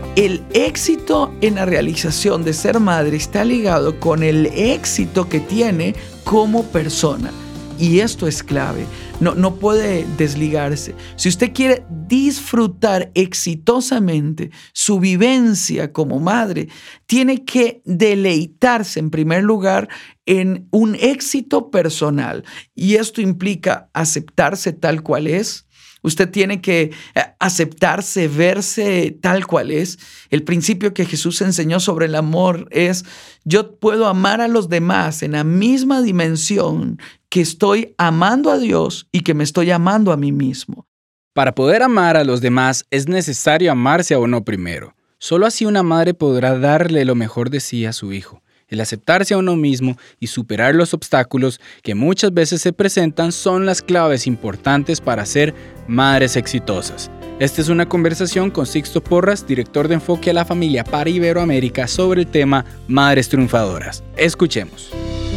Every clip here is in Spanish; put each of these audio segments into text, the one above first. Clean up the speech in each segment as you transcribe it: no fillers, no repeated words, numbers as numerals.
El éxito en la realización de ser madre está ligado con el éxito que tiene como persona. Y esto es clave, no puede desligarse. Si usted quiere disfrutar exitosamente su vivencia como madre, tiene que deleitarse en primer lugar en un éxito personal. Y esto implica aceptarse tal cual es. Usted tiene que aceptarse, verse tal cual es. El principio que Jesús enseñó sobre el amor es: yo puedo amar a los demás en la misma dimensión que estoy amando a Dios y que me estoy amando a mí mismo. Para poder amar a los demás es necesario amarse a uno primero. Solo así una madre podrá darle lo mejor de sí a su hijo. El aceptarse a uno mismo y superar los obstáculos que muchas veces se presentan son las claves importantes para ser madres exitosas. Esta es una conversación con Sixto Porras, director de Enfoque a la Familia para Iberoamérica, sobre el tema Madres Triunfadoras. Escuchemos.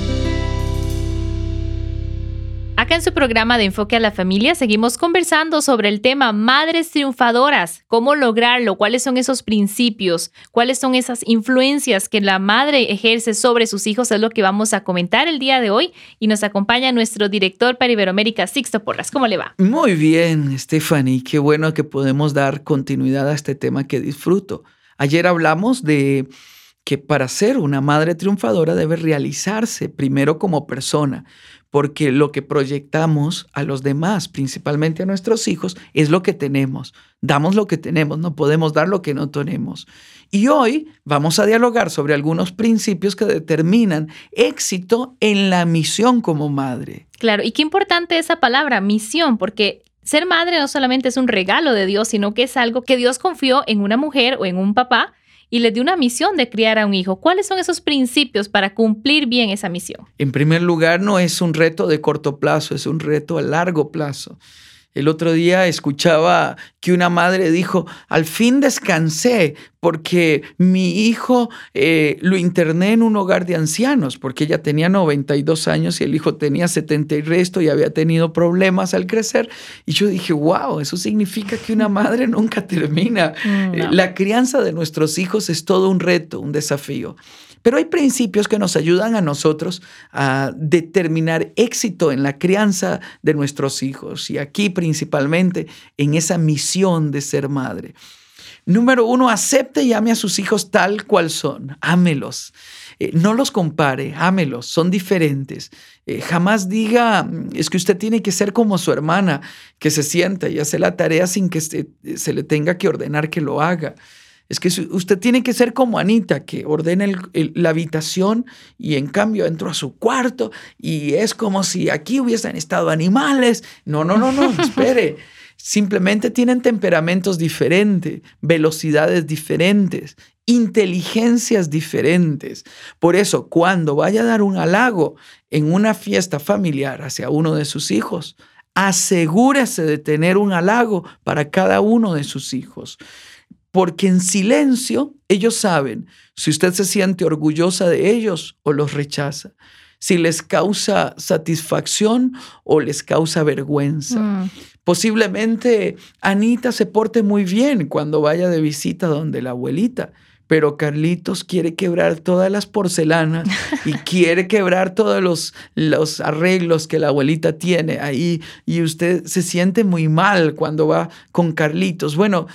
Acá en su programa de Enfoque a la Familia seguimos conversando sobre el tema Madres Triunfadoras, cómo lograrlo, cuáles son esos principios, cuáles son esas influencias que la madre ejerce sobre sus hijos, es lo que vamos a comentar el día de hoy y nos acompaña nuestro director para Iberoamérica, Sixto Porras. ¿Cómo le va? Muy bien, Stephanie, qué bueno que podemos dar continuidad a este tema que disfruto. Ayer hablamos de que para ser una madre triunfadora debe realizarse primero como persona, porque lo que proyectamos a los demás, principalmente a nuestros hijos, es lo que tenemos. Damos lo que tenemos, no podemos dar lo que no tenemos. Y hoy vamos a dialogar sobre algunos principios que determinan éxito en la misión como madre. Claro, y qué importante esa palabra, misión, porque ser madre no solamente es un regalo de Dios, sino que es algo que Dios confió en una mujer o en un papá y les dio una misión de criar a un hijo. ¿Cuáles son esos principios para cumplir bien esa misión? En primer lugar, no es un reto de corto plazo, es un reto a largo plazo. El otro día escuchaba que una madre dijo: al fin descansé porque mi hijo lo interné en un hogar de ancianos, porque ella tenía 92 años y el hijo tenía 70 y resto y había tenido problemas al crecer. Y yo dije: wow, eso significa que una madre nunca termina. No. La crianza de nuestros hijos es todo un reto, un desafío. Pero hay principios que nos ayudan a nosotros a determinar éxito en la crianza de nuestros hijos y aquí principalmente en esa misión de ser madre. Número 1, acepte y ame a sus hijos tal cual son. Ámelos. No los compare, ámelos, son diferentes. Jamás diga: es que usted tiene que ser como su hermana, que se sienta y hace la tarea sin que se le tenga que ordenar que lo haga. Es que usted tiene que ser como Anita, que ordena la habitación y en cambio entró a su cuarto y es como si aquí hubiesen estado animales. No, espere. Simplemente tienen temperamentos diferentes, velocidades diferentes, inteligencias diferentes. Por eso, cuando vaya a dar un halago en una fiesta familiar hacia uno de sus hijos, asegúrese de tener un halago para cada uno de sus hijos. Porque en silencio ellos saben si usted se siente orgullosa de ellos o los rechaza, si les causa satisfacción o les causa vergüenza. Posiblemente Anita se porte muy bien cuando vaya de visita donde la abuelita, pero Carlitos quiere quebrar todas las porcelanas y quiere quebrar todos los arreglos que la abuelita tiene ahí y usted se siente muy mal cuando va con Carlitos. Bueno,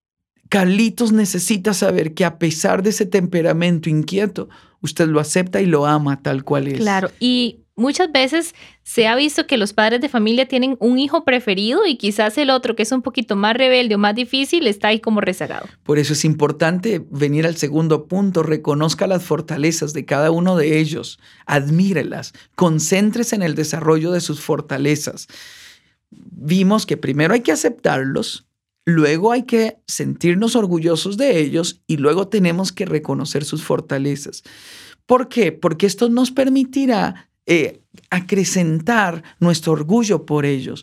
Carlitos necesita saber que a pesar de ese temperamento inquieto, usted lo acepta y lo ama tal cual es. Claro, y muchas veces se ha visto que los padres de familia tienen un hijo preferido y quizás el otro, que es un poquito más rebelde o más difícil, está ahí como rezagado. Por eso es importante venir al segundo punto. Reconozca las fortalezas de cada uno de ellos. Admírelas. Concéntrese en el desarrollo de sus fortalezas. Vimos que primero hay que aceptarlos. Luego hay que sentirnos orgullosos de ellos y luego tenemos que reconocer sus fortalezas. ¿Por qué? Porque esto nos permitirá acrecentar nuestro orgullo por ellos.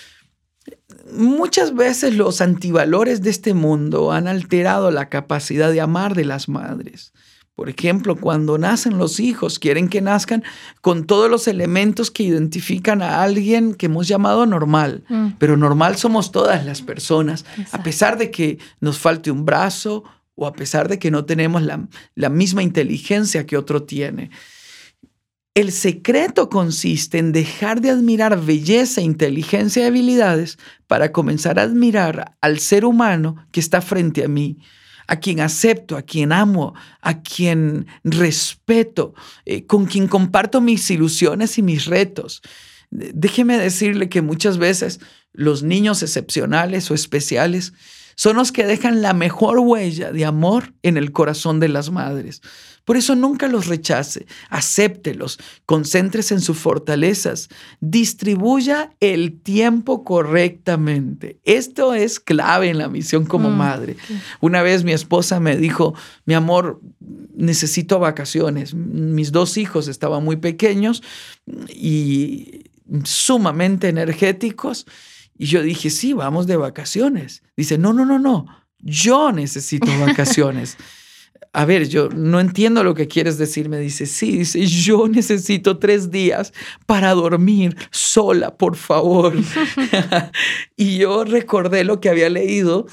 Muchas veces los antivalores de este mundo han alterado la capacidad de amar de las madres. Por ejemplo, cuando nacen los hijos, quieren que nazcan con todos los elementos que identifican a alguien que hemos llamado normal. Pero normal somos todas las personas. Exacto. A pesar de que nos falte un brazo o a pesar de que no tenemos la misma inteligencia que otro tiene. El secreto consiste en dejar de admirar belleza, inteligencia y habilidades para comenzar a admirar al ser humano que está frente a mí, a quien acepto, a quien amo, a quien respeto, con quien comparto mis ilusiones y mis retos. Déjeme decirle que muchas veces los niños excepcionales o especiales son los que dejan la mejor huella de amor en el corazón de las madres. Por eso nunca los rechace, acéptelos, concéntrese en sus fortalezas, distribuya el tiempo correctamente. Esto es clave en la misión como madre. Una vez mi esposa me dijo, mi amor, necesito vacaciones. Mis 2 hijos estaban muy pequeños y sumamente energéticos. Y yo dije, sí, vamos de vacaciones. Dice, no, yo necesito vacaciones. A ver, yo no entiendo lo que quieres decir. Me dice, sí, dice, yo necesito 3 días para dormir sola, por favor. Y yo recordé lo que había leído,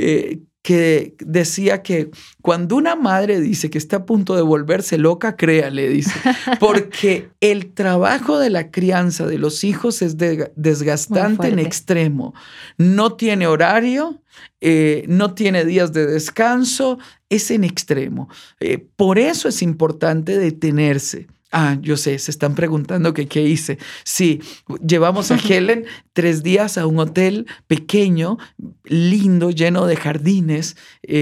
que decía que cuando una madre dice que está a punto de volverse loca, créale, dice, porque el trabajo de la crianza de los hijos es desgastante en extremo. No tiene horario, no tiene días de descanso, es en extremo. Por eso es importante detenerse. Yo sé, se están preguntando que qué hice. Sí, llevamos a Helen 3 días a un hotel pequeño, lindo, lleno de jardines.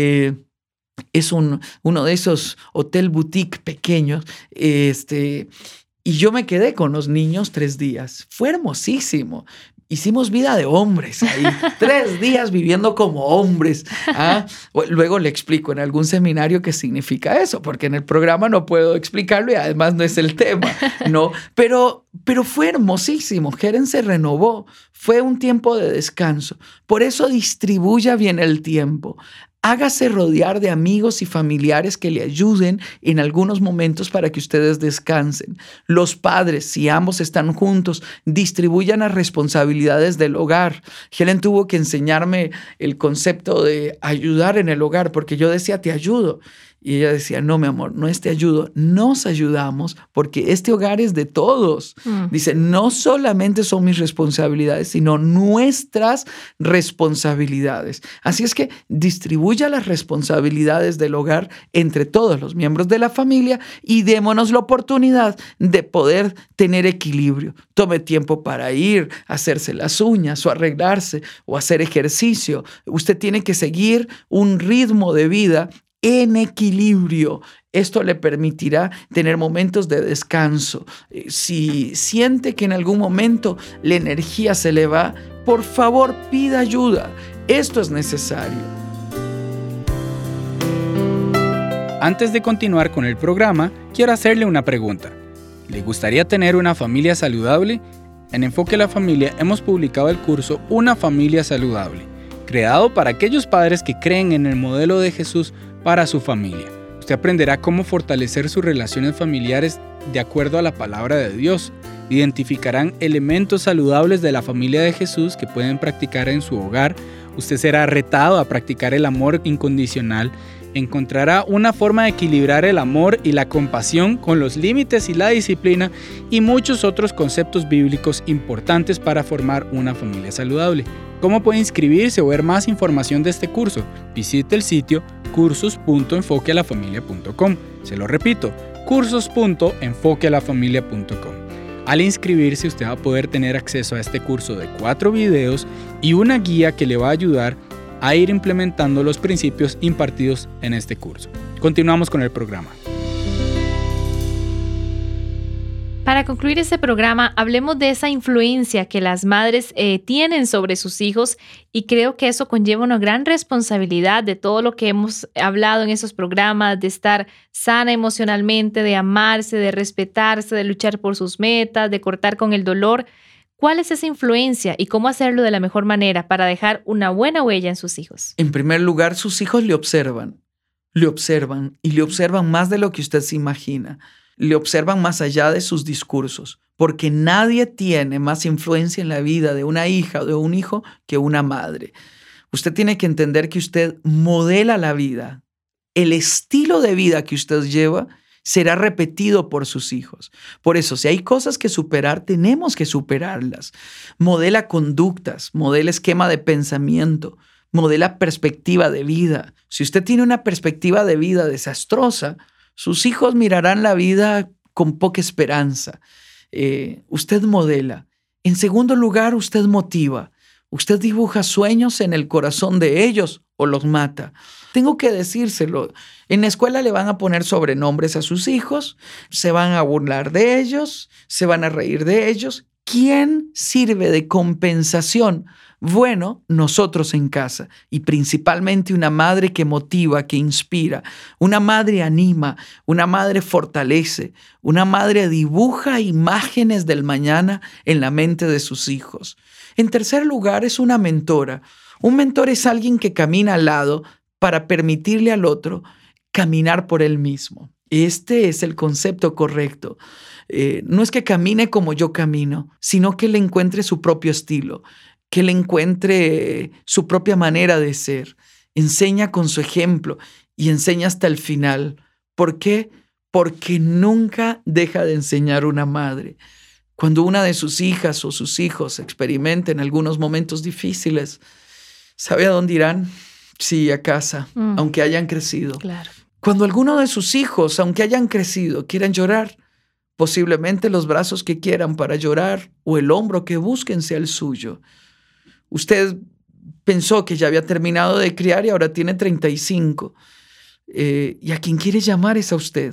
Es uno de esos hotel boutique pequeños. Y yo me quedé con los niños 3 días. Fue hermosísimo. Hicimos vida de hombres ahí, 3 días viviendo como hombres. Luego le explico en algún seminario qué significa eso, porque en el programa no puedo explicarlo y además no es el tema, ¿no? Pero fue hermosísimo. Helen se renovó. Fue un tiempo de descanso. Por eso distribuya bien el tiempo. Hágase rodear de amigos y familiares que le ayuden en algunos momentos para que ustedes descansen. Los padres, si ambos están juntos, distribuyan las responsabilidades del hogar. Helen tuvo que enseñarme el concepto de ayudar en el hogar, porque yo decía, te ayudo. Y ella decía, no, mi amor, no es te ayudo, nos ayudamos porque este hogar es de todos. Dice, no solamente son mis responsabilidades, sino nuestras responsabilidades. Así es que distribuya las responsabilidades del hogar entre todos los miembros de la familia y démonos la oportunidad de poder tener equilibrio. Tome tiempo para ir a hacerse las uñas o arreglarse o hacer ejercicio. Usted tiene que seguir un ritmo de vida en equilibrio. Esto le permitirá tener momentos de descanso. Si siente que en algún momento la energía se le va, por favor pida ayuda. Esto es necesario. Antes de continuar con el programa, quiero hacerle una pregunta. ¿Le gustaría tener una familia saludable? En Enfoque a la Familia hemos publicado el curso Una Familia Saludable, creado para aquellos padres que creen en el modelo de Jesús para su familia. Usted aprenderá cómo fortalecer sus relaciones familiares de acuerdo a la palabra de Dios. Identificarán elementos saludables de la familia de Jesús que pueden practicar en su hogar. Usted será retado a practicar el amor incondicional. Encontrará una forma de equilibrar el amor y la compasión con los límites y la disciplina y muchos otros conceptos bíblicos importantes para formar una familia saludable. ¿Cómo puede inscribirse o ver más información de este curso? Visite el sitio cursos.enfoquealafamilia.com. Se lo repito, cursos.enfoquealafamilia.com. Al inscribirse, usted va a poder tener acceso a este curso de 4 videos y una guía que le va a ayudar a ir implementando los principios impartidos en este curso. Continuamos con el programa. Para concluir este programa, hablemos de esa influencia que las madres tienen sobre sus hijos y creo que eso conlleva una gran responsabilidad de todo lo que hemos hablado en esos programas, de estar sana emocionalmente, de amarse, de respetarse, de luchar por sus metas, de cortar con el dolor. ¿Cuál es esa influencia y cómo hacerlo de la mejor manera para dejar una buena huella en sus hijos? En primer lugar, sus hijos le observan y le observan más de lo que usted se imagina. Le observan más allá de sus discursos, porque nadie tiene más influencia en la vida de una hija o de un hijo que una madre. Usted tiene que entender que usted modela la vida el estilo de vida que usted lleva será repetido por sus hijos. Por eso, si hay cosas que superar, tenemos que superarlas. Modela conductas, modela esquema de pensamiento, modela perspectiva de vida. Si usted tiene una perspectiva de vida desastrosa, sus hijos mirarán la vida con poca esperanza. Usted modela. En segundo lugar, usted motiva. Usted dibuja sueños en el corazón de ellos o los mata. Tengo que decírselo. En la escuela le van a poner sobrenombres a sus hijos, se van a burlar de ellos, se van a reír de ellos. ¿Quién sirve de compensación? Bueno, nosotros en casa, y principalmente una madre que motiva, que inspira, una madre anima, una madre fortalece, una madre dibuja imágenes del mañana en la mente de sus hijos. En tercer lugar, es una mentora. Un mentor es alguien que camina al lado para permitirle al otro caminar por él mismo. Este es el concepto correcto. No es que camine como yo camino, sino que le encuentre su propio estilo, que le encuentre su propia manera de ser. Enseña con su ejemplo y enseña hasta el final. ¿Por qué? Porque nunca deja de enseñar una madre. Cuando una de sus hijas o sus hijos experimenten algunos momentos difíciles, ¿sabe a dónde irán? Sí, a casa, aunque hayan crecido. Claro. Cuando alguno de sus hijos, aunque hayan crecido, quieran llorar, posiblemente los brazos que quieran para llorar o el hombro que busquen sea el suyo. Usted pensó que ya había terminado de criar y ahora tiene 35. Y a quien quiere llamar es a usted.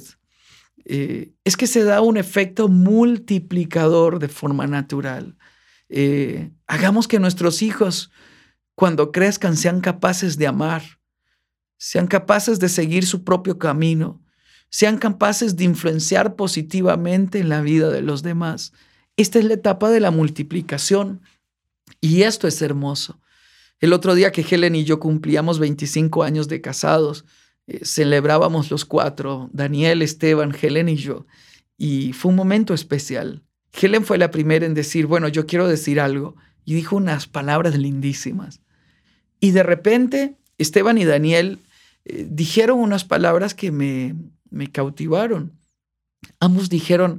Es que se da un efecto multiplicador de forma natural. Hagamos que nuestros hijos, cuando crezcan, sean capaces de amar, sean capaces de seguir su propio camino, sean capaces de influenciar positivamente en la vida de los demás. Esta es la etapa de la multiplicación y esto es hermoso. El otro día que Helen y yo cumplíamos 25 años de casados, celebrábamos los 4, Daniel, Esteban, Helen y yo, y fue un momento especial. Helen fue la primera en decir, bueno, yo quiero decir algo, y dijo unas palabras lindísimas. Y de repente, Esteban y Daniel dijeron unas palabras que me cautivaron. Ambos dijeron,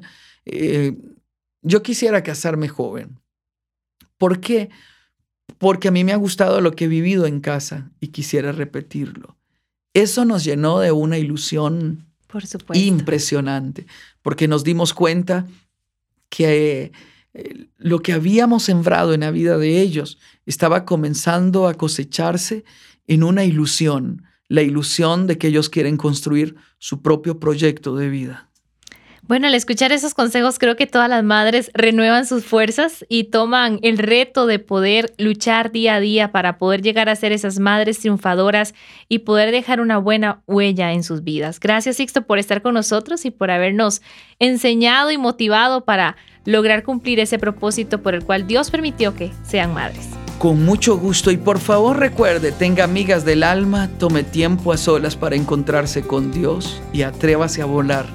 yo quisiera casarme joven. ¿Por qué? Porque a mí me ha gustado lo que he vivido en casa y quisiera repetirlo. Eso nos llenó de una ilusión Por supuesto. impresionante, porque nos dimos cuenta que lo que habíamos sembrado en la vida de ellos estaba comenzando a cosecharse en una ilusión, la ilusión de que ellos quieren construir su propio proyecto de vida. Bueno, al escuchar esos consejos, creo que todas las madres renuevan sus fuerzas y toman el reto de poder luchar día a día para poder llegar a ser esas madres triunfadoras y poder dejar una buena huella en sus vidas. Gracias, Sixto, por estar con nosotros y por habernos enseñado y motivado para lograr cumplir ese propósito por el cual Dios permitió que sean madres. Con mucho gusto y por favor recuerde, tenga amigas del alma, tome tiempo a solas para encontrarse con Dios y atrévase a volar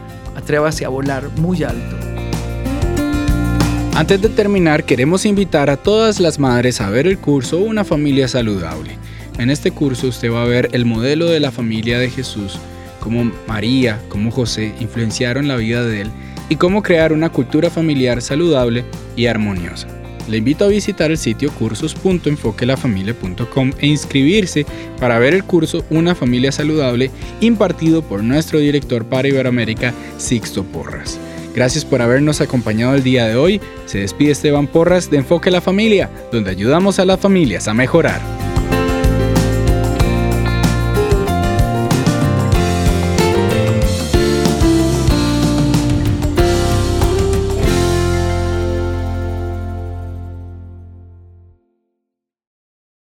muy alto. Antes de terminar, queremos invitar a todas las madres a ver el curso Una familia saludable. En este curso usted va a ver el modelo de la familia de Jesús, cómo María, cómo José influenciaron la vida de él y cómo crear una cultura familiar saludable y armoniosa. Le invito a visitar el sitio cursos.enfoquelafamilia.com e inscribirse para ver el curso Una familia saludable impartido por nuestro director para Iberoamérica, Sixto Porras. Gracias por habernos acompañado el día de hoy. Se despide Esteban Porras de Enfoque la Familia, donde ayudamos a las familias a mejorar.